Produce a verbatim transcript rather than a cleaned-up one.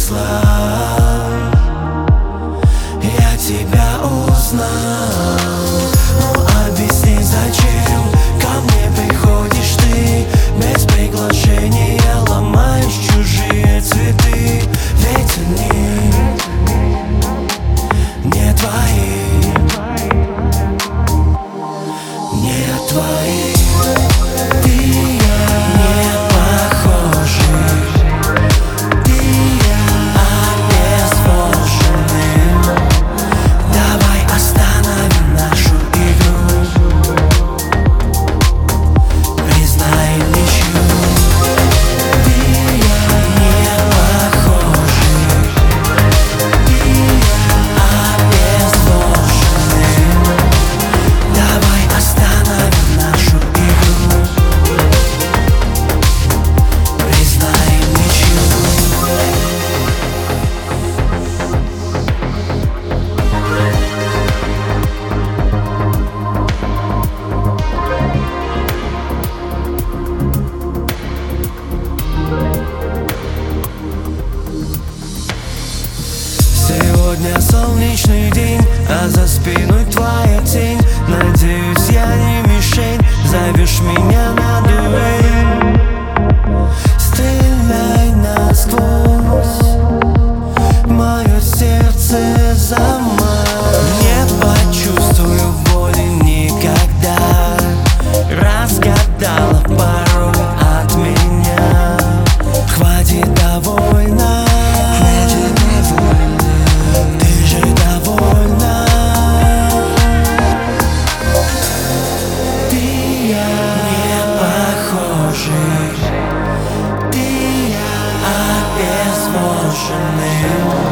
принесла. Я тебя узнал. Ну объясни, зачем ко мне приходишь ты без приглашения, ломаешь чужие цветы. Ведь они не твои, не твои. Ты и я не похожи, ты и я обезвожены. Давай остановим нашу игру, признаем ничью. Ты и я не похожи, ты и я обезвожены. Давай остановим нашу игру, признаем ничью. Сегодня солнечный день, а за спиной твоя тень. Надеюсь, я не мишень, зовешь меня на дуэль. Стреляй насквозь, мое сердце замай. Не почувствую боли никогда, разгадала пароль от меня. Хватит, довольно, ты же довольна. Ты и я не похожи, ты и я обезвожены.